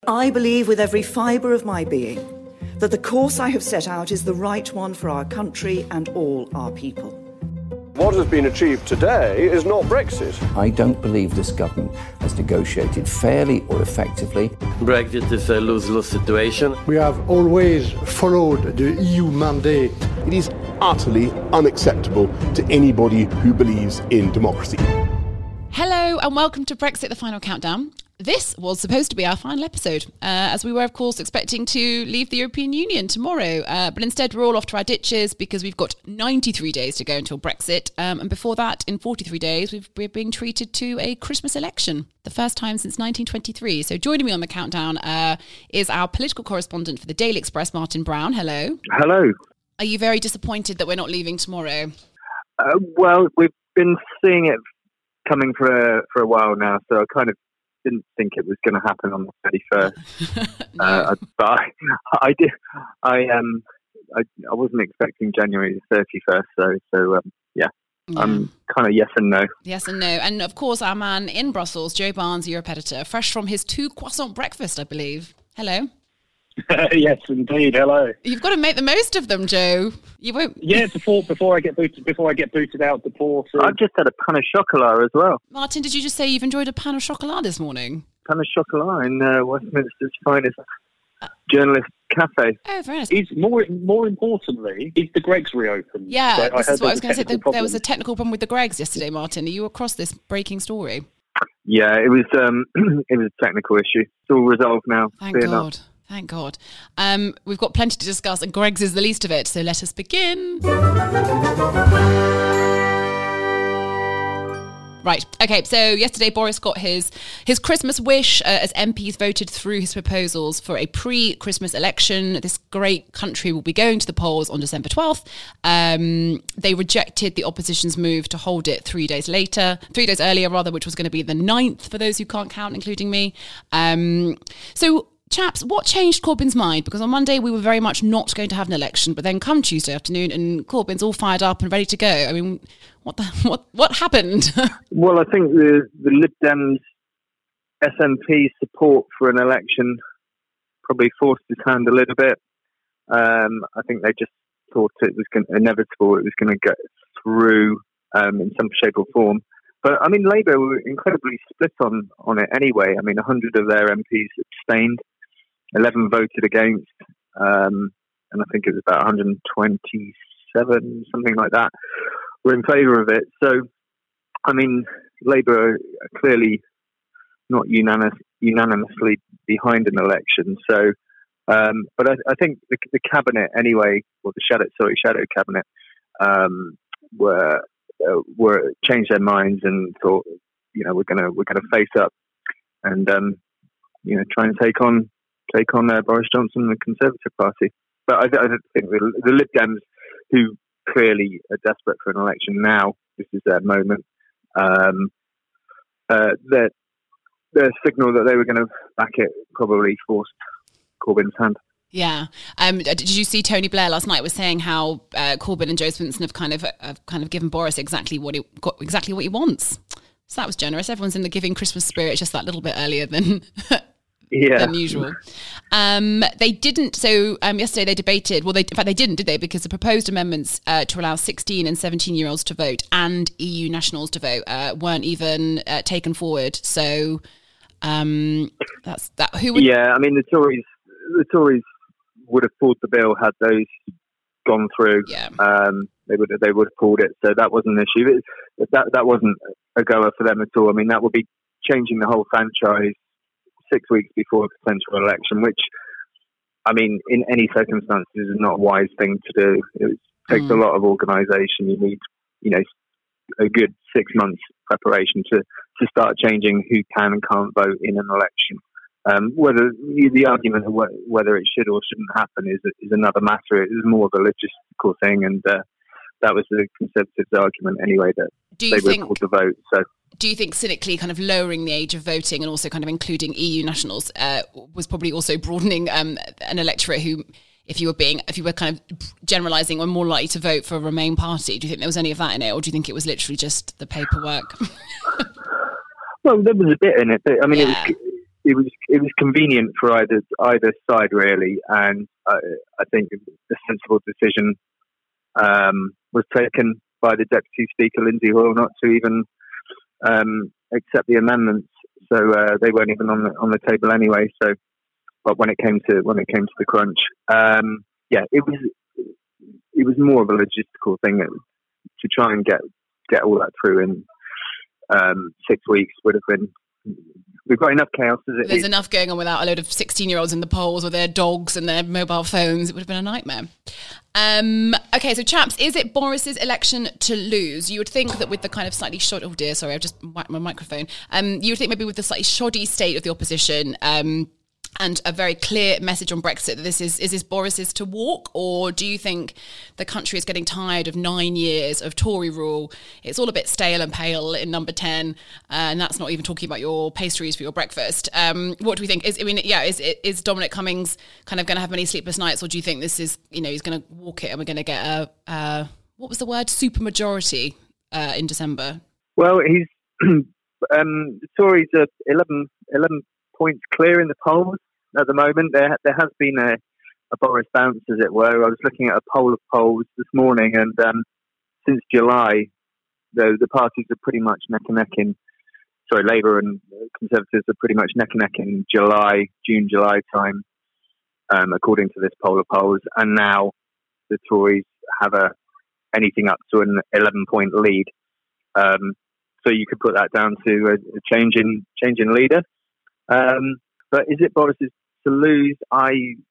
I believe with every fibre of my being that the course I have set out is the right one for our country and all our people. What has been achieved today is not Brexit. I don't believe this government has negotiated fairly or effectively. Brexit is a lose-lose situation. We have always followed the EU mandate. It is utterly unacceptable to anybody who believes in democracy. Hello and welcome to Brexit, the Final Countdown. This was supposed to be our final episode, as we were, of course, expecting to leave the European Union tomorrow. But instead, we're all off to our ditches because we've got 93 days to go until Brexit. And before that, in 43 days, we're being treated to a Christmas election, the first time since 1923. So joining me on the countdown is our political correspondent for the Daily Express, Martin Brown. Hello. Hello. Are you very disappointed that we're not leaving tomorrow? Well, we've been seeing it coming for a while now, so I kind of didn't think it was going to happen on the 31st. But I did. I wasn't expecting January the 31st, so yeah. I'm kind of yes and no. Yes and no. And of course, our man in Brussels, Joe Barnes, Europe editor, fresh from his 2 croissant breakfast, I believe. Hello. Yes, indeed. Hello. You've got to make the most of them, Joe. You won't. Yeah, before I get booted out the port. I've just had a pain au chocolat as well. Martin, did you just say you've enjoyed a pain au chocolat this morning? Pain au chocolat in Westminster's finest journalist cafe. Oh, very nice. Is more importantly, is the Greggs reopened? Yeah, so this is what I was going to say. There was a technical problem with the Greggs yesterday, Martin. Are you across this breaking story? Yeah, it was a technical issue. It's all resolved now. Thank God. Thank God. We've got plenty to discuss, and Greggs is the least of it, so let us begin. Right, okay, so yesterday Boris got his Christmas wish as MPs voted through his proposals for a pre-Christmas election. This great country will be going to the polls on December 12th. They rejected the opposition's move to hold it 3 days earlier, which was going to be the 9th for those who can't count, including me. So, chaps, what changed Corbyn's mind? Because on Monday we were very much not going to have an election, but then come Tuesday afternoon and Corbyn's all fired up and ready to go. I mean, what happened? Well, I think the Lib Dems SNP support for an election probably forced his hand a little bit. I think they just thought it was inevitable. It was going to get through in some shape or form. But, I mean, Labour were incredibly split on it anyway. I mean, 100 of their MPs abstained, 11 voted against, and I think it was about 127, something like that, were in favour of it. So, I mean, Labour are clearly not unanimously behind an election. So, but I think the cabinet anyway, or the shadow cabinet, were changed their minds and thought, we're gonna face up and try and take on Boris Johnson and the Conservative Party. But I don't think the Lib Dems, who clearly are desperate for an election now, this is their moment. Their signal that they were going to back it probably forced Corbyn's hand. Yeah. Did you see Tony Blair last night was saying how Corbyn and Jo Swinson have kind of given Boris exactly what he wants? So that was generous. Everyone's in the giving Christmas spirit just that little bit earlier than usual. They didn't. So yesterday they debated. Well, in fact they didn't, did they? Because the proposed amendments to allow 16 and 17-year-olds to vote and EU nationals to vote weren't even taken forward. So that's that. Who would? Yeah, I mean the Tories would have pulled the bill had those gone through. Yeah. They would have pulled it. So that wasn't an issue. That wasn't a goer for them at all. I mean, that would be changing the whole franchise 6 weeks before a potential election, which, I mean, in any circumstances is not a wise thing to do. It takes a lot of organisation. You need, a good 6 months preparation to start changing who can and can't vote in an election. Whether the argument of whether it should or shouldn't happen is another matter. It is more of a logistical thing, and that was the Conservatives' argument anyway, that they were called to vote. So, do you think cynically kind of lowering the age of voting and also kind of including EU nationals was probably also broadening an electorate who, if you were kind of generalising, were more likely to vote for a Remain party? Do you think there was any of that in it, or do you think it was literally just the paperwork? Well, there was a bit in it, but I mean, was convenient for either side really, and I think the sensible decision was taken by the Deputy Speaker Lindsay Hoyle not to even accept the amendments. So they weren't even on the table anyway. So, but when it came to the crunch, it was more of a logistical thing to try and get all that through in 6 weeks would have been. We've got enough chaos as it is. There's enough going on without a load of 16-year-olds in the polls with their dogs and their mobile phones. It would have been a nightmare. Okay, so chaps, is it Boris's election to lose? You would think that with the kind of slightly shoddy... Oh dear, sorry, I've just whacked my microphone. You would think maybe with the slightly shoddy state of the opposition... and a very clear message on Brexit that this is Boris's to walk, or do you think the country is getting tired of 9 years of Tory rule? It's all a bit stale and pale in number 10, and that's not even talking about your pastries for your breakfast. What do we think? Is Dominic Cummings kind of going to have many sleepless nights, or do you think this is, he's going to walk it and we're going to get a what was the word, supermajority in December? Well, he's the Tories are 11 points clear in the polls at the moment. There has been a Boris bounce, as it were. I was looking at a poll of polls this morning, and since July, the parties are pretty much neck and neck in. Sorry, Labour and Conservatives are pretty much neck and neck in June, July time, according to this poll of polls. And now the Tories have anything up to an 11-point lead. So you could put that down to a change in leader. But is it Boris's to lose? I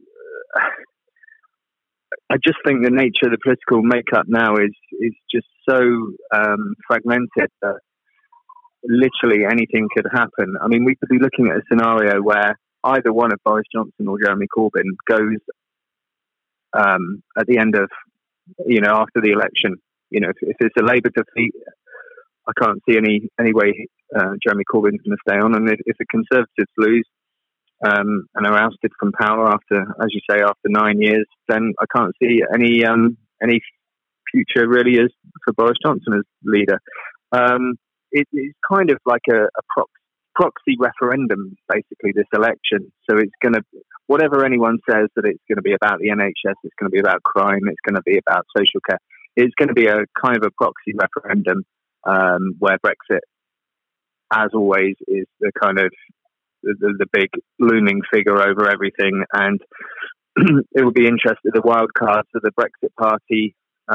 just think the nature of the political makeup now is just so fragmented that literally anything could happen. I mean, we could be looking at a scenario where either one of Boris Johnson or Jeremy Corbyn goes at the end of, after the election. If it's a Labour defeat, I can't see any way Jeremy Corbyn's going to stay on, and if the Conservatives lose and are ousted from power after 9 years, then I can't see any future really as for Boris Johnson as leader. It's kind of like a proxy referendum, basically, this election. So it's going to, whatever anyone says that it's going to be about the NHS, it's going to be about crime, it's going to be about social care. It's going to be a kind of a proxy referendum where Brexit, as always, is the kind of the big looming figure over everything, and it will be interesting, the wild cards of the Brexit Party,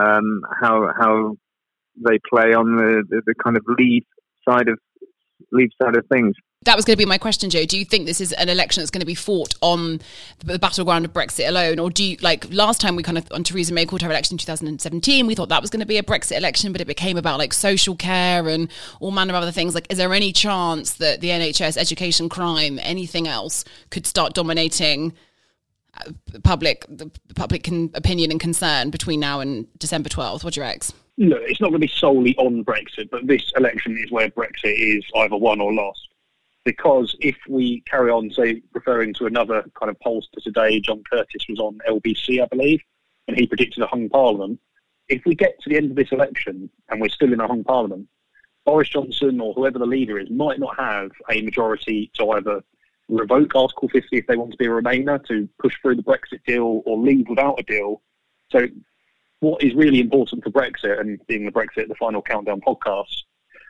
how they play on the kind of lead side of things. That was going to be my question, Joe. Do you think this is an election that's going to be fought on the battleground of Brexit alone? Or do you, like last time we kind of, on Theresa May called her election in 2017, we thought that was going to be a Brexit election, but it became about like social care and all manner of other things. Like, is there any chance that the NHS, education, crime, anything else could start dominating the public opinion and concern between now and December 12th? What do you reckon? Look, it's not going to be solely on Brexit, but this election is where Brexit is either won or lost. Because if we carry on, say, referring to another kind of pollster today, John Curtis was on LBC, I believe, and he predicted a hung parliament. If we get to the end of this election and we're still in a hung parliament, Boris Johnson or whoever the leader is might not have a majority to either revoke Article 50 if they want to be a Remainer, to push through the Brexit deal, or leave without a deal. So what is really important for Brexit, and being the Brexit The Final Countdown podcast,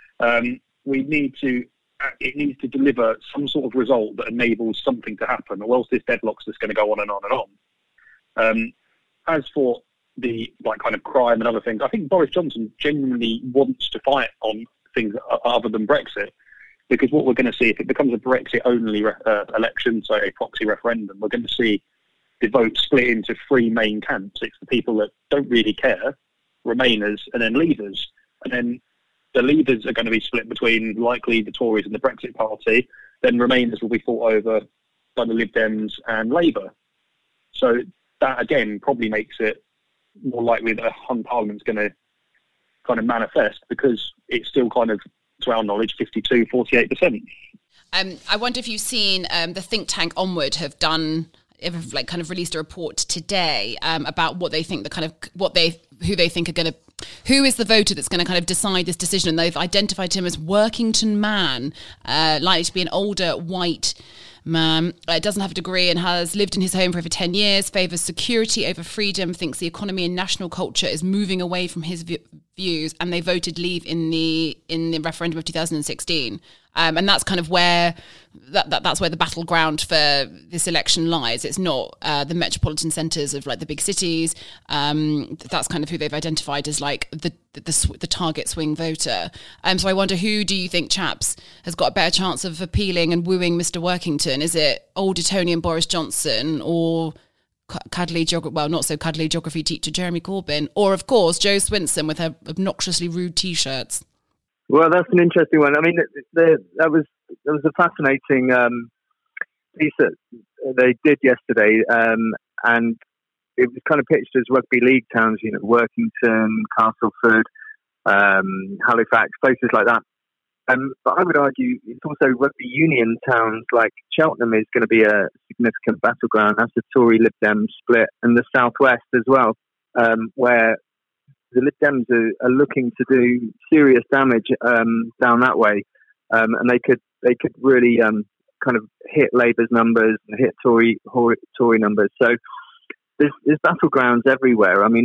it needs to deliver some sort of result that enables something to happen, or else this deadlock's just going to go on and on and on. As for the kind of crime and other things, I think Boris Johnson genuinely wants to fight on things other than Brexit, because what we're going to see, if it becomes a Brexit-only election, so a proxy referendum, we're going to see the vote split into three main camps. It's the people that don't really care, Remainers, and then Leavers. And then the Leavers are going to be split between likely the Tories and the Brexit Party. Then Remainers will be fought over by the Lib Dems and Labour. So that, again, probably makes it more likely that a hung parliament's going to kind of manifest, because it's still kind of, to our knowledge, 52-48%. I wonder if you've seen the think tank Onward have released a report today about what they think who is the voter that's going to kind of decide this decision. And they've identified him as Workington man, likely to be an older white man. Doesn't have a degree and has lived in his home for over 10 years, favours security over freedom, thinks the economy and national culture is moving away from his views, and they voted leave in the referendum of 2016. And that's kind of where that's where the battleground for this election lies. It's not the metropolitan centres of like the big cities. That's kind of who they've identified as like the target swing voter. So I wonder, who do you think, chaps, has got a better chance of appealing and wooing Mr. Workington? Is it old Etonian Boris Johnson, or cuddly not so cuddly geography teacher Jeremy Corbyn, or of course Jo Swinson with her obnoxiously rude t-shirts? Well, that's an interesting one. I mean, that was a fascinating piece that they did yesterday, and it was kind of pitched as rugby league towns, you know, Workington, Castleford, Halifax, places like that. But I would argue it's also rugby union towns like Cheltenham is going to be a significant battleground. That's the Tory Lib Dem split, and the Southwest as well, where the Lib Dems are looking to do serious damage down that way, and they could really kind of hit Labour's numbers and hit Tory numbers. So there's battlegrounds everywhere. I mean,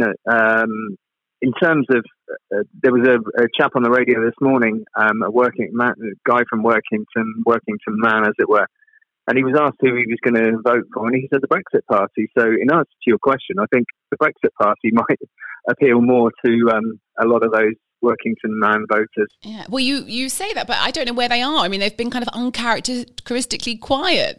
in terms of there was a chap on the radio this morning, a guy from Workington man, as it were, and he was asked who he was going to vote for, and he said the Brexit Party. So in answer to your question, I think the Brexit Party might appeal more to a lot of those Workington man voters. Yeah, well, you say that, but I don't know where they are. I mean, they've been kind of uncharacteristically quiet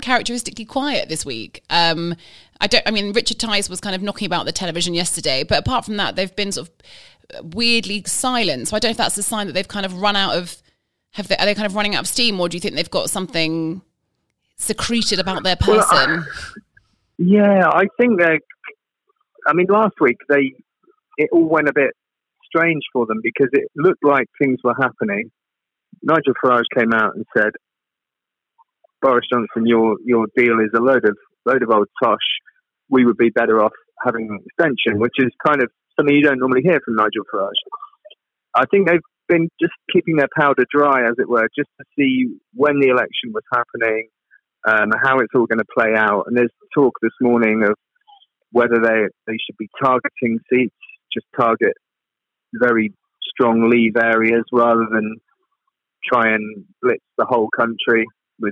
this week. Richard Tice was kind of knocking about the television yesterday, but apart from that, they've been sort of weirdly silent. So I don't know if that's a sign that they've kind of run out of. Are they kind of running out of steam, or do you think they've got something secreted about their person? Well, I think they're. I mean, last week it all went a bit strange for them because it looked like things were happening. Nigel Farage came out and said, "Boris Johnson, your deal is a load of old tosh. We would be better off having an extension," which is kind of something you don't normally hear from Nigel Farage. I think they've been just keeping their powder dry, as it were, just to see when the election was happening, how it's all going to play out. And there's talk this morning of whether they should be targeting seats, just target very strong Leave areas rather than try and blitz the whole country with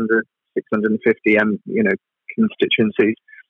650 constituencies.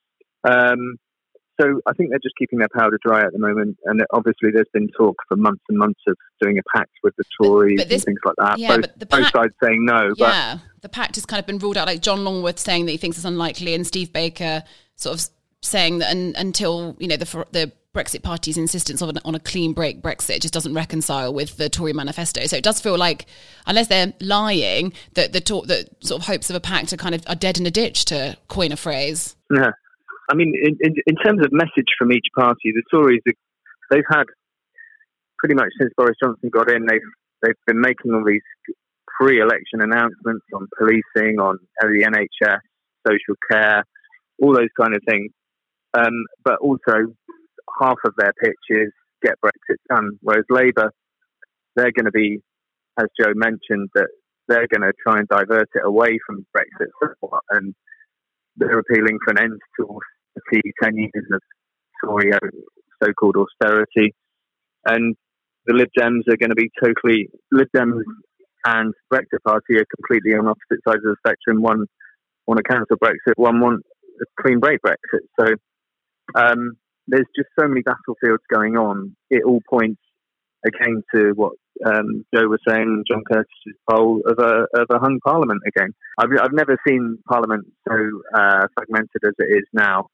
So I think they're just keeping their powder dry at the moment, and obviously there's been talk for months and months of doing a pact with the Tories and things like that. Yeah, both sides saying no. Yeah, the pact has kind of been ruled out. Like John Longworth saying that he thinks it's unlikely, and Steve Baker sort of saying that until the Brexit Party's insistence on a clean break Brexit just doesn't reconcile with the Tory manifesto. So it does feel like, unless they're lying, that the sort of hopes of a pact are dead in a ditch, to coin a phrase. Yeah. I mean, in terms of message from each party, the Tories, they've had pretty much since Boris Johnson got in, they've been making all these pre-election announcements on policing, on the NHS, social care, all those kind of things. But also, half of their pitch is get Brexit done, whereas Labour, they're going to be, as Joe mentioned, that they're going to try and divert it away from Brexit, and they're appealing for an end to 10 years of Tory so-called austerity. And the Lib Dems are going to be Lib Dems and Brexit Party are completely on opposite sides of the spectrum. One want to cancel Brexit, one want a clean break Brexit. So there's just so many battlefields going on. It all points again to what Joe was saying, John Curtis's poll of a hung Parliament again. I've never seen Parliament so fragmented as it is now,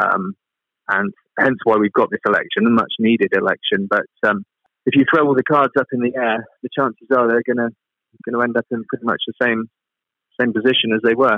and hence why we've got this election, a much needed election. But if you throw all the cards up in the air, the chances are they're going to end up in pretty much the same position as they were,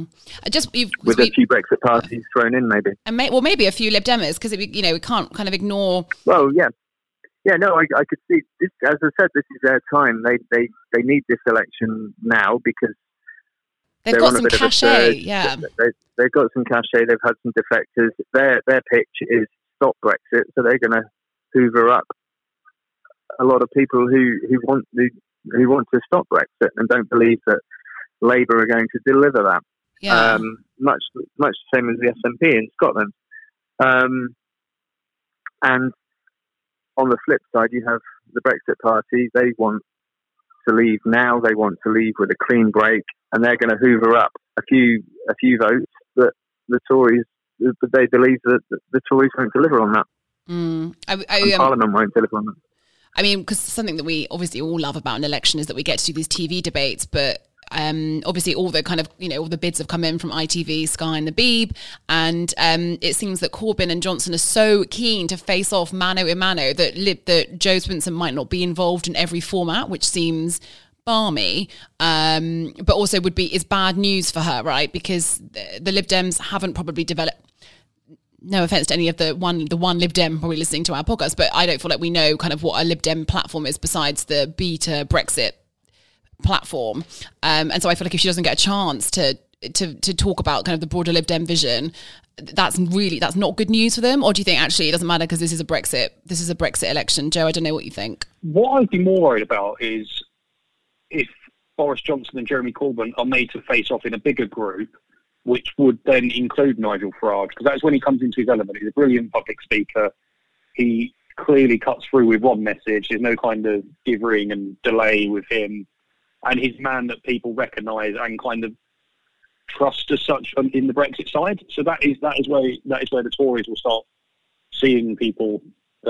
with a few Brexit parties thrown in, maybe, and maybe a few Lib Demers, because we can't kind of ignore. Well, yeah. No, I could see this. As I said, this is their time. They need this election now because they've got some cachet. Yeah, they've got some cachet. They've had some defectors. Their pitch is stop Brexit, so they're going to hoover up a lot of people who want to stop Brexit and don't believe that Labour are going to deliver that. Yeah. Much the same as the SNP in Scotland. And on the flip side, you have the Brexit Party. They want to leave now. They want to leave with a clean break, and they're going to hoover up a few votes that the Tories, but they believe that the Tories won't deliver on that. Parliament won't deliver on that. I mean, because something that we obviously all love about an election is that we get to do these TV debates, but obviously all the kind of, all the bids have come in from ITV, Sky and the Beeb, and it seems that Corbyn and Johnson are so keen to face off mano a mano that Jo Swinson might not be involved in every format, which seems balmy, but also is bad news for her, right? Because the Lib Dems haven't probably developed. No offense to any of the one Lib Dem probably listening to our podcast, but I don't feel like we know kind of what a Lib Dem platform is besides the beta Brexit platform. And so I feel like if she doesn't get a chance to talk about kind of the broader Lib Dem vision, that's not good news for them. Or do you think actually it doesn't matter because this is a Brexit election? Jo, I don't know what you think. What I'd be more worried about is if Boris Johnson and Jeremy Corbyn are made to face off in a bigger group, which would then include Nigel Farage, because that's when he comes into his element. He's a brilliant public speaker. He clearly cuts through with one message. There's no kind of differing and delay with him. And he's a man that people recognise and kind of trust as such in the Brexit side. So that is where the Tories will start seeing people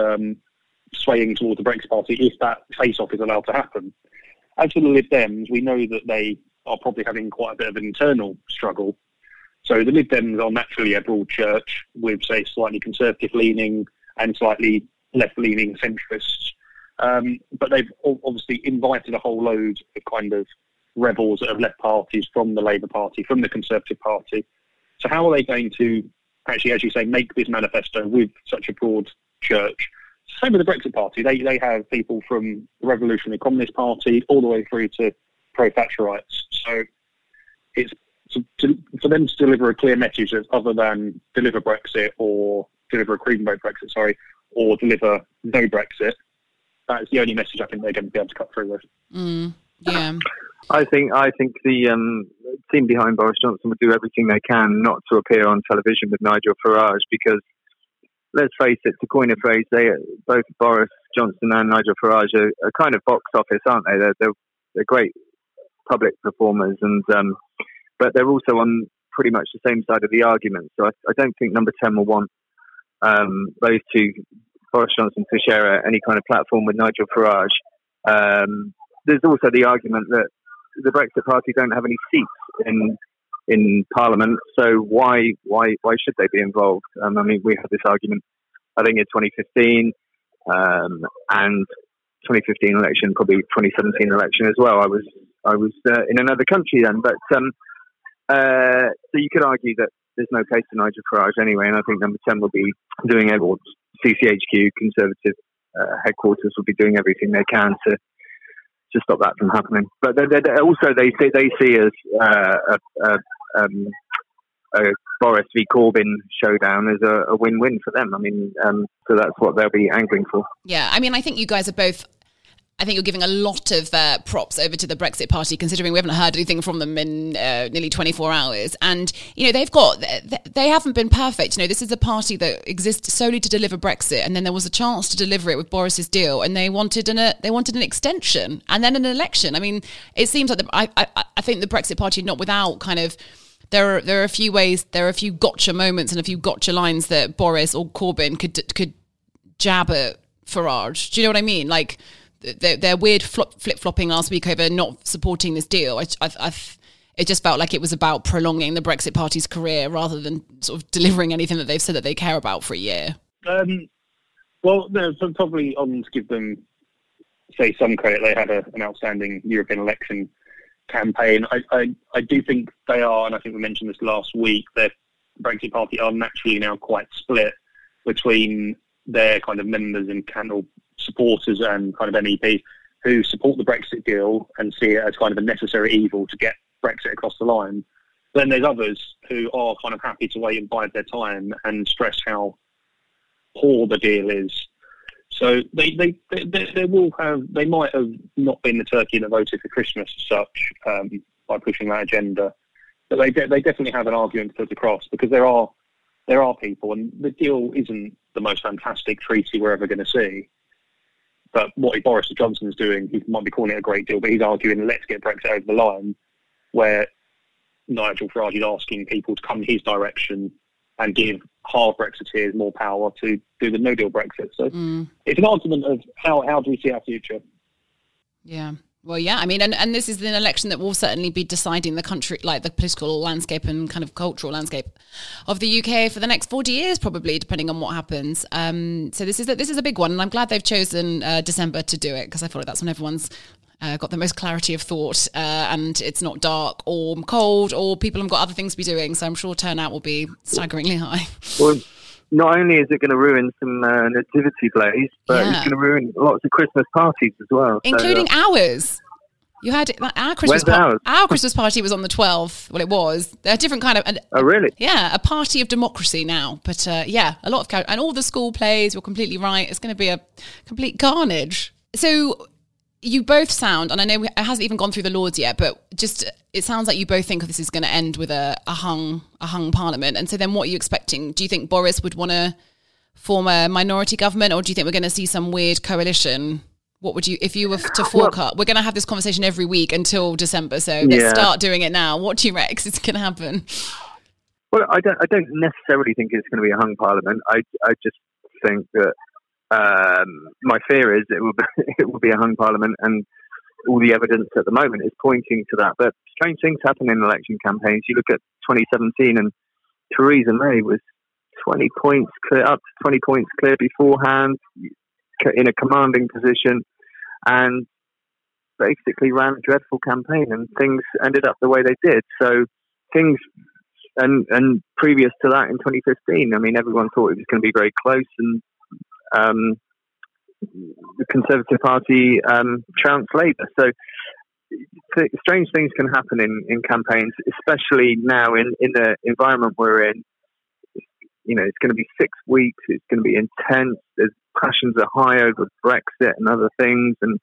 swaying towards the Brexit Party if that face-off is allowed to happen. As for the Lib Dems, we know that they are probably having quite a bit of an internal struggle. So the Lib Dems are naturally a broad church with, say, slightly conservative-leaning and slightly left-leaning centrists. But they've obviously invited a whole load of kind of rebels that have left parties from the Labour Party, from the Conservative Party. So how are they going to actually, as you say, make this manifesto with such a broad church? Same with the Brexit Party. They have people from the Revolutionary Communist Party all the way through to pro-Thatcherites. So it's for them to deliver a clear message that other than deliver Brexit or deliver a clean vote Brexit, or deliver no Brexit, that's the only message I think they're going to be able to cut through with. Yeah. I think the team behind Boris Johnson would do everything they can not to appear on television with Nigel Farage, because let's face it, to coin a phrase, both Boris Johnson and Nigel Farage are kind of box office, aren't they? They're great public performers, and but they're also on pretty much the same side of the argument. So I don't think Number 10 will want those two, Boris Johnson, to share any kind of platform with Nigel Farage. There's also the argument that the Brexit Party don't have any seats in Parliament, so why should they be involved? I mean, we had this argument, I think, in 2015 and 2015 election, probably 2017 election as well. I was in another country then, but so you could argue that there's no place for Nigel Farage anyway, and I think Number 10 will be doing everything. CCHQ, Conservative headquarters, will be doing everything they can to stop that from happening. But they see as a Boris v Corbyn showdown as a win-win for them. I mean, so that's what they'll be angling for. Yeah, I mean, I think you guys are both. I think you're giving a lot of props over to the Brexit Party, considering we haven't heard anything from them in nearly 24 hours. And, they haven't been perfect. This is a party that exists solely to deliver Brexit. And then there was a chance to deliver it with Boris's deal. And they wanted an extension and then an election. I mean, it seems like I think the Brexit Party, not without kind of, there are a few ways, there are a few gotcha moments and a few gotcha lines that Boris or Corbyn could jab at Farage. Do you know what I mean? Like, their weird flip-flopping last week over not supporting this deal. It just felt like it was about prolonging the Brexit Party's career rather than sort of delivering anything that they've said that they care about for a year. Well, there's probably on to give them, say, some credit. They had an outstanding European election campaign. I do think they are, and I think we mentioned this last week, the Brexit Party are naturally now quite split between their kind of members and candle supporters and kind of MEPs who support the Brexit deal and see it as kind of a necessary evil to get Brexit across the line. Then there's others who are kind of happy to wait and bide their time and stress how poor the deal is. So they might have not been the turkey that voted for Christmas as such, by pushing that agenda. But they definitely have an argument to put across, because there are people, and the deal isn't the most fantastic treaty we're ever going to see. But what Boris Johnson is doing, he might be calling it a great deal, but he's arguing, let's get Brexit over the line, where Nigel Farage is asking people to come his direction and give hard Brexiteers more power to do the no-deal Brexit. So it's an argument of how do we see our future? Yeah. Well, yeah, I mean, and this is an election that will certainly be deciding the country, like the political landscape and kind of cultural landscape of the UK for the next 40 years, probably, depending on what happens. So this is a big one, and I'm glad they've chosen December to do it, because I feel like that's when everyone's got the most clarity of thought, and it's not dark or cold, or people have got other things to be doing. So I'm sure turnout will be staggeringly high. Well, not only is it going to ruin some nativity plays, but it's going to ruin lots of Christmas parties as well. Including ours. You had our Christmas party. Our Christmas party was on the 12th. Well, it was. They're a different kind of... Oh, really? Yeah, a party of democracy now. But yeah, a lot of... And all the school plays, you're completely right. It's going to be a complete carnage. So you both sound, and I know it hasn't even gone through the Lords yet, but just it sounds like you both think this is going to end with a hung parliament. And so then what are you expecting? Do you think Boris would want to form a minority government, or do you think we're going to see some weird coalition? What would you, if you were to forecast? We're going to have this conversation every week until December, so let's start doing it now. What do you reckon is going to happen? Well, I don't necessarily think it's going to be a hung parliament. I just think that my fear is it will be a hung parliament, and all the evidence at the moment is pointing to that. But strange things happen in election campaigns. You look at 2017, and Theresa May was 20 points clear beforehand, in a commanding position, and basically ran a dreadful campaign, and things ended up the way they did. So things, and previous to that in 2015, I mean, everyone thought it was going to be very close, and the Conservative Party trounced Labour. So strange things can happen in campaigns, especially now in the environment we're in. You know, it's going to be 6 weeks. It's going to be intense. There's passions are high over Brexit and other things, and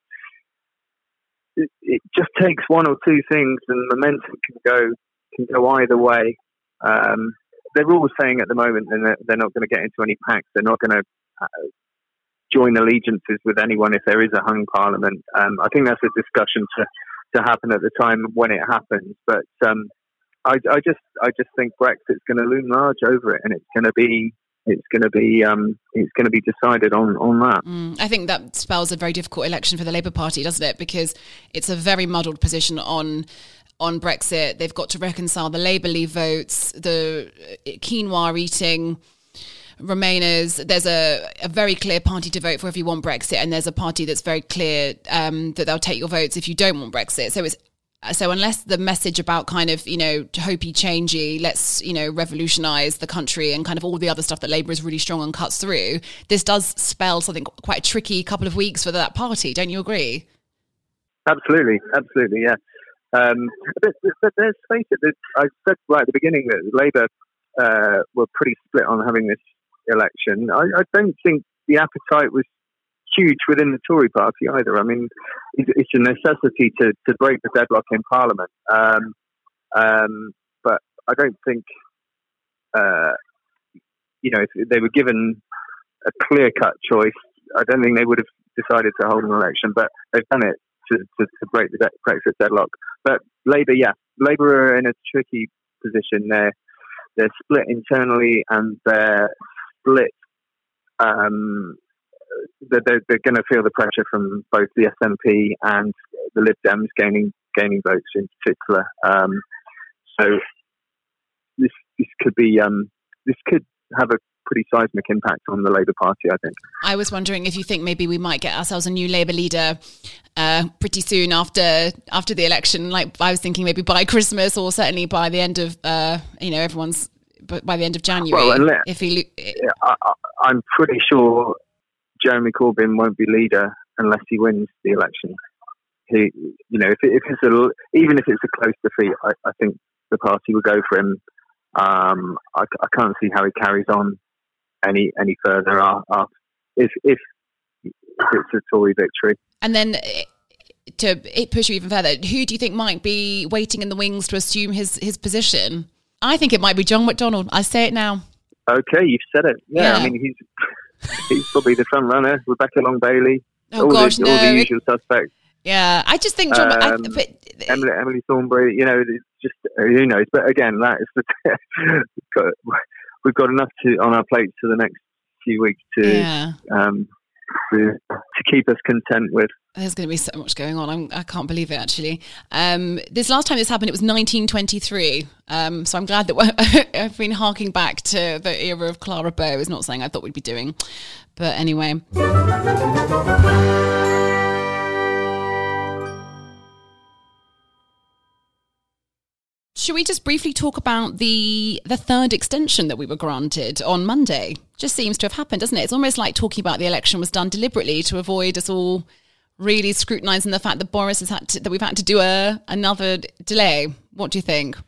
it just takes one or two things, and momentum can go either way. They're all saying at the moment that they're not going to get into any pacts. They're not going to join allegiances with anyone if there is a hung parliament. I think that's a discussion to happen at the time when it happens. But I just think Brexit's going to loom large over it, and it's going to be decided on that. I think that spells a very difficult election for the Labour Party, doesn't it? Because it's a very muddled position on Brexit. They've got to reconcile the Labour Leave votes, the quinoa eating Remainers. There's a very clear party to vote for if you want Brexit, and there's a party that's very clear that they'll take your votes if you don't want Brexit. So unless the message about kind of, hopey, changey, let's, revolutionise the country and kind of all the other stuff that Labour is really strong on cuts through, this does spell something quite a tricky couple of weeks for that party. Don't you agree? Absolutely, yeah. But let's face it, I said right at the beginning that Labour were pretty split on having this election. I don't think the appetite was huge within the Tory party either. I mean, it's a necessity to break the deadlock in Parliament. But I don't think, if they were given a clear-cut choice, I don't think they would have decided to hold an election. But they've done it to break the Brexit deadlock. But Labour are in a tricky position. They're split internally, and they're split. They're going to feel the pressure from both the SNP and the Lib Dems gaining votes in particular. So this could have a pretty seismic impact on the Labour Party, I think. I was wondering if you think maybe we might get ourselves a new Labour leader pretty soon after the election. Like I was thinking maybe by Christmas, or certainly by the end of everyone's. But by the end of January, I'm pretty sure Jeremy Corbyn won't be leader unless he wins the election. Even if it's a close defeat, I think the party will go for him. I can't see how he carries on any further if it's a Tory victory. And then to push you even further, who do you think might be waiting in the wings to assume his position? I think it might be John McDonnell. I say it now. Okay, you've said it. Yeah. I mean, he's probably the front runner. Rebecca Long-Bailey. Oh, all the usual suspects. Yeah, I just think John... Emily Thornberry, it's just, who knows? But again, that is we've got enough on our plates for the next few weeks to keep us content with. There's going to be so much going on. I can't believe it, actually. This last time this happened, it was 1923. So I'm glad that I've been harking back to the era of Clara Bow. It's not something I thought we'd be doing. But anyway. Should we just briefly talk about the third extension that we were granted on Monday? Just seems to have happened, doesn't it? It's almost like talking about the election was done deliberately to avoid us all really scrutinising the fact that Boris that we've had to do another delay. What do you think?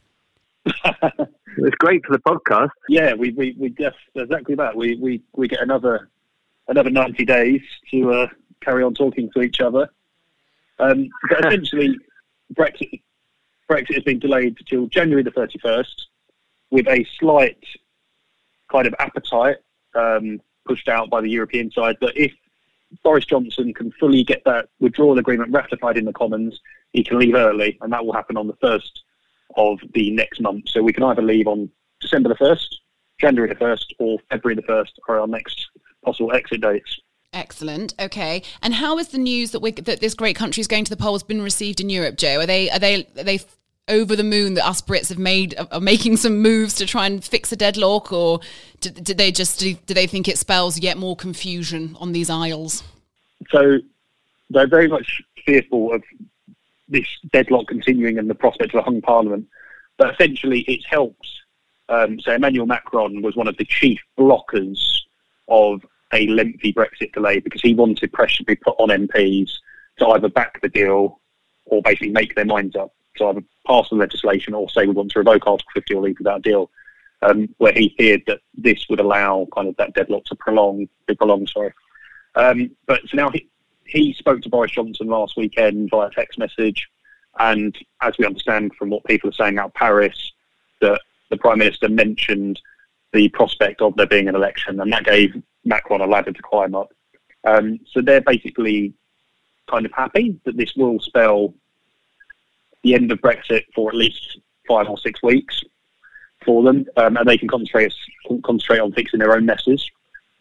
It's great for the podcast. Yeah, we just exactly that. We get another 90 days to carry on talking to each other. But essentially, Brexit has been delayed till January the 31st, with a slight kind of appetite pushed out by the European side that if Boris Johnson can fully get that withdrawal agreement ratified in the Commons, he can leave early, and that will happen on the 1st of the next month. So we can either leave on December the 1st, January the 1st, or February the 1st are our next possible exit dates. Excellent. Okay. And how is the news that this great country is going to the polls been received in Europe, Joe? Are they over the moon that us Brits are making some moves to try and fix a deadlock, or do they think it spells yet more confusion on these isles? So they're very much fearful of this deadlock continuing and the prospect of a hung parliament. But essentially, it helps. So Emmanuel Macron was one of the chief blockers of a lengthy Brexit delay because he wanted pressure to be put on MPs to either back the deal or basically make their minds up. So either pass the legislation or say we want to revoke Article 50 or leave without a deal, where he feared that this would allow kind of that deadlock to be prolonged. But so now he spoke to Boris Johnson last weekend via text message, and as we understand from what people are saying out of Paris, that the Prime Minister mentioned the prospect of there being an election, and that gave Macron a ladder to climb up. So they're basically kind of happy that this will spell the end of Brexit for at least 5 or 6 weeks for them, and they can concentrate on fixing their own messes.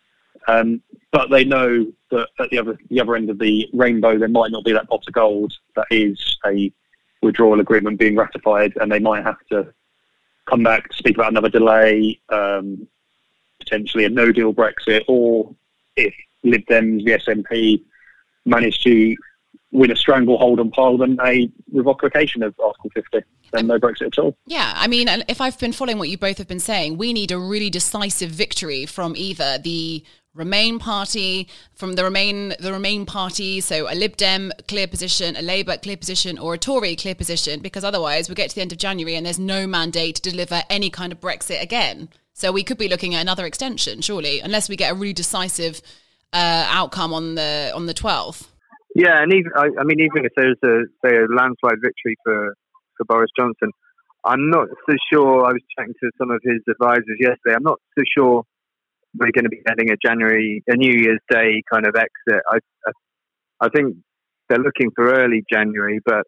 But they know that at the other end of the rainbow, there might not be that pot of gold that is a withdrawal agreement being ratified, and they might have to come back to speak about another delay, potentially a no-deal Brexit, or if Lib Dems, the SNP, manage to win a stranglehold on Parliament, a revocation of Article 50, then no Brexit at all. Yeah, I mean, if I've been following what you both have been saying, we need a really decisive victory from either the Remain party, from the Remain party, so a Lib Dem clear position, a Labour clear position, or a Tory clear position, because otherwise we get to the end of January and there's no mandate to deliver any kind of Brexit again. So we could be looking at another extension, surely, unless we get a really decisive outcome on the 12th. Yeah, and even if there's a landslide victory for Boris Johnson, I'm not so sure. I was chatting to some of his advisors yesterday. I'm not so sure we're going to be getting a New Year's Day kind of exit. I think they're looking for early January, but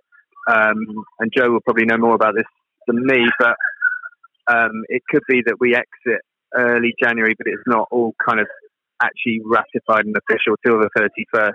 and Joe will probably know more about this than me, but it could be that we exit early January, but it's not all kind of actually ratified and official till the 31st.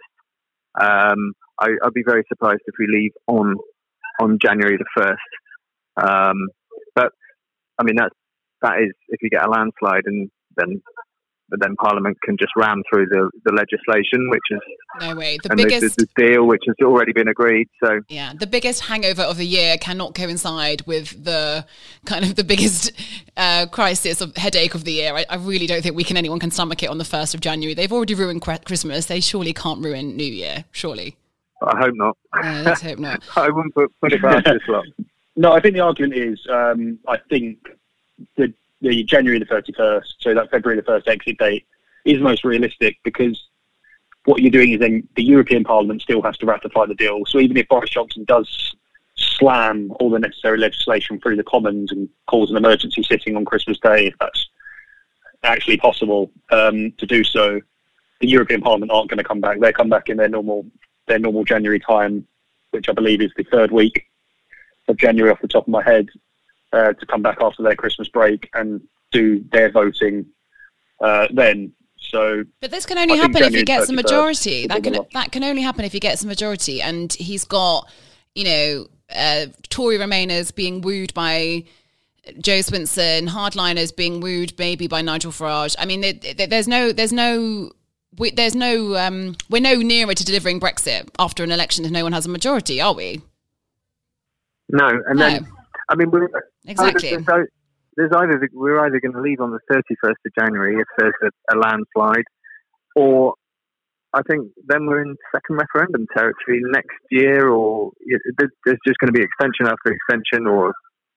I'd be very surprised if we leave on January the 1st. But I mean that is if you get a landslide, and then Parliament can just ram through the legislation, which is no way. This deal, which has already been agreed. So yeah, the biggest hangover of the year cannot coincide with the kind of the biggest crisis of headache of the year. I really don't think anyone can stomach it on the 1st of January. They've already ruined Christmas. They surely can't ruin New Year. Surely. I hope not. Let's hope not. I wouldn't put it past this lot. No, I think the argument is, I think the January the 31st, so that February the 1st exit date, is most realistic, because what you're doing is then the European Parliament still has to ratify the deal. So even if Boris Johnson does slam all the necessary legislation through the Commons and cause an emergency sitting on Christmas Day, if that's actually possible to do so, the European Parliament aren't going to come back. They come back in their normal January time, which I believe is the third week of January off the top of my head, to come back after their Christmas break and do their voting then. So, but this can only happen if he gets a majority. That can only happen if he gets a majority, and he's got, Tory Remainers being wooed by Jo Swinson, hardliners being wooed maybe by Nigel Farage. I mean, we're no nearer to delivering Brexit after an election if no one has a majority, are we? No, then I mean, exactly. We're either going to leave on the 31st of January if there's a landslide, or I think then we're in second referendum territory next year, or there's just going to be extension after extension, or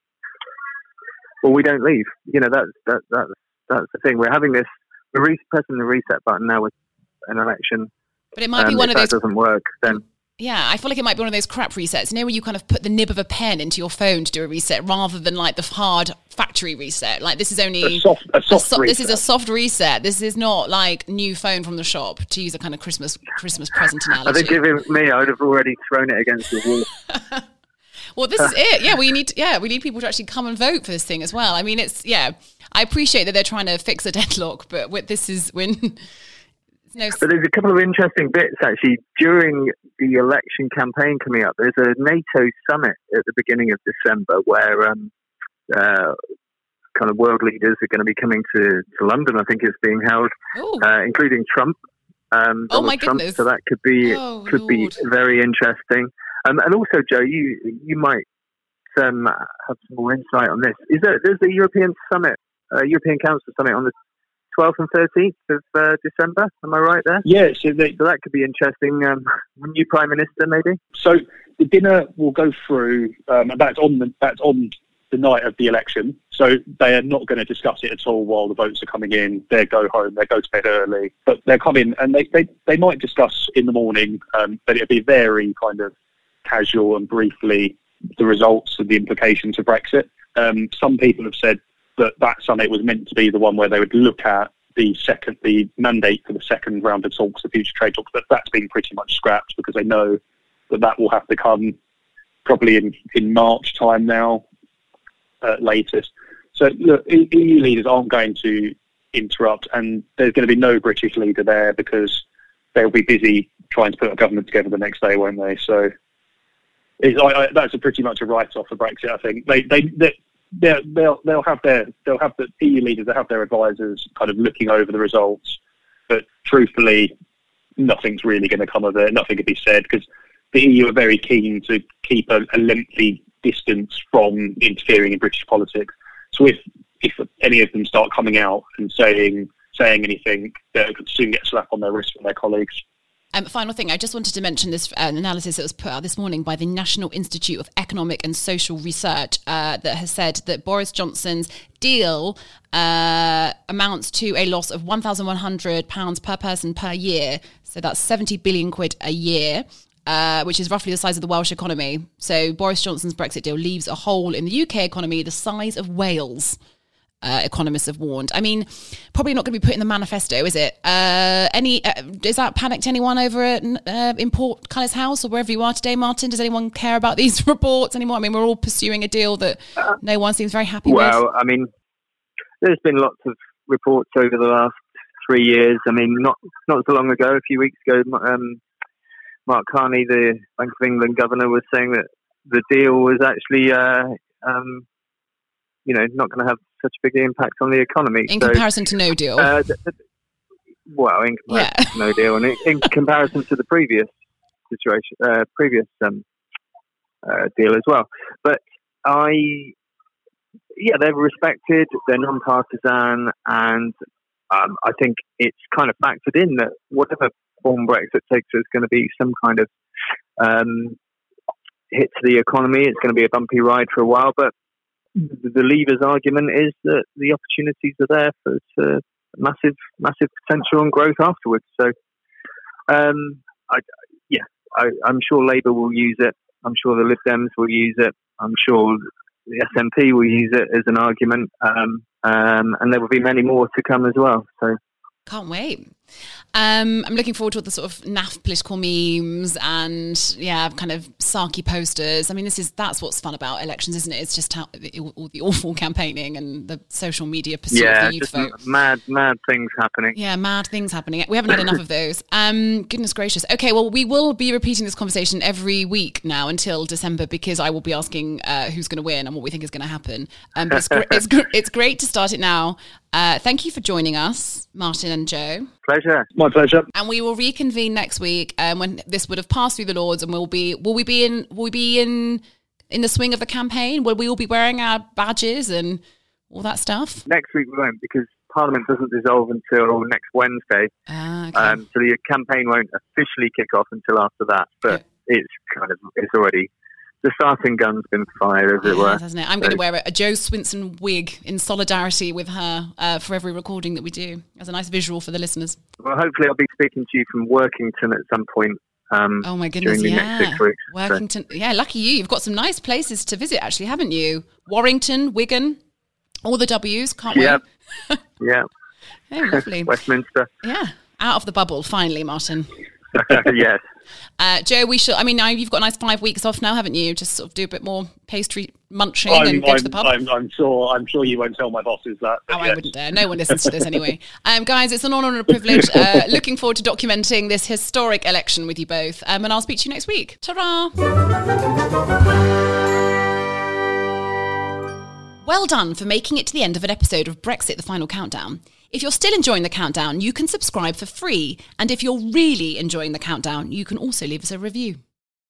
we don't leave. That's the thing. We're having this. We're pressing the reset button now with an election. But it might be one of those. If that doesn't work, then. Yeah, I feel like it might be one of those crap resets, where you kind of put the nib of a pen into your phone to do a reset rather than like the hard factory reset. Like this is only a soft reset. This is a soft reset. This is not like new phone from the shop, to use a kind of Christmas present analogy. I think if it was me, I would have already thrown it against the wall. Well, this is it. Yeah, we need people to actually come and vote for this thing as well. I mean, I appreciate that they're trying to fix a deadlock, but this is when. But there's a couple of interesting bits actually during the election campaign coming up. There's a NATO summit at the beginning of December where kind of world leaders are going to be coming to London. I think it's being held, including Trump. My Trump. goodness! So that could be be very interesting. And also, Joe, you might have some more insight on this. There's the European Summit, European Council Summit on the 12th and 13th of December. Am I right there? Yeah, so that could be interesting. New Prime Minister, maybe. So the dinner will go through, and that's on the night of the election. So they are not going to discuss it at all while the votes are coming in. They go home, they go to bed early, but they'll come in and they might discuss in the morning, but it'll be very kind of casual and briefly the results and the implications of Brexit. Some people have said that summit was meant to be the one where they would look at the mandate for the second round of talks, the future trade talks, but that's been pretty much scrapped because they know that will have to come probably in March time now, latest. So look, EU leaders aren't going to interrupt, and there's going to be no British leader there because they'll be busy trying to put a government together the next day, won't they? So that's pretty much a write-off for Brexit. I think they'll have the EU leaders, they'll have their advisors kind of looking over the results, but truthfully, nothing's really going to come of it. Nothing could be said because the EU are very keen to keep a lengthy distance from interfering in British politics. So if any of them start coming out and saying anything, they could soon get a slap on their wrist from their colleagues. Final thing, I just wanted to mention this analysis that was put out this morning by the National Institute of Economic and Social Research that has said that Boris Johnson's deal amounts to a loss of £1,100 per person per year. So that's 70 billion quid a year, which is roughly the size of the Welsh economy. So Boris Johnson's Brexit deal leaves a hole in the UK economy the size of Wales. Economists have warned. I mean, probably not going to be put in the manifesto, is it? Is that panicked anyone over in Portcullis House or wherever you are today, Martin? Does anyone care about these reports anymore? I mean, we're all pursuing a deal that no one seems very happy with. Well, I mean, there's been lots of reports over the last 3 years. I mean, not so long ago, a few weeks ago, Mark Carney, the Bank of England governor, was saying that the deal was actually, not going to have such a big impact on the economy. In comparison to no deal. In comparison to no deal, and in comparison to the previous situation, deal as well. But they're respected, they're non-partisan, and I think it's kind of factored in that whatever form Brexit takes, there's going to be some kind of hit to the economy. It's going to be a bumpy ride for a while, but the Leavers' argument is that the opportunities are there for massive potential and growth afterwards. So I'm sure Labour will use it. I'm sure the Lib Dems will use it. I'm sure the SNP will use it as an argument. And there will be many more to come as well. So can't wait. I'm looking forward to all the sort of naff political memes and kind of sarky posters. I mean, that's what's fun about elections, isn't it? It's just how all the awful campaigning and the social media pursuit of the youth vote. Mad things happening. Yeah, mad things happening. We haven't had enough of those. Goodness gracious. Okay, well, we will be repeating this conversation every week now until December, because I will be asking who's going to win and what we think is going to happen. But it's great to start it now. Thank you for joining us, Martin and Joe. Pleasure. My pleasure. And we will reconvene next week when this would have passed through the Lords, and will we be in the swing of the campaign? Will we all be wearing our badges and all that stuff? Next week we won't, because Parliament doesn't dissolve until next Wednesday. Okay. So the campaign won't officially kick off until after that. But it's already, the starting gun's been fired, as it were. Hasn't it? I'm going to wear a Jo Swinson wig in solidarity with her for every recording that we do, as a nice visual for the listeners. Well, hopefully I'll be speaking to you from Workington at some point. Oh my goodness, during the next 6 weeks. Workington, lucky you. You've got some nice places to visit, actually, haven't you? Warrington, Wigan, all the W's, can't we? Yeah. Oh, lovely. Westminster. Yeah, out of the bubble, finally, Martin. Yes. Joe, now you've got a nice 5 weeks off now, haven't you? Just sort of do a bit more pastry munching and go to the pub. I'm sure you won't tell my bosses that. I wouldn't dare. No one listens to this anyway. Guys, it's an honour and a privilege. Looking forward to documenting this historic election with you both. And I'll speak to you next week. Ta-ra! Well done for making it to the end of an episode of Brexit, The Final Countdown. If you're still enjoying the countdown, you can subscribe for free. And if you're really enjoying the countdown, you can also leave us a review.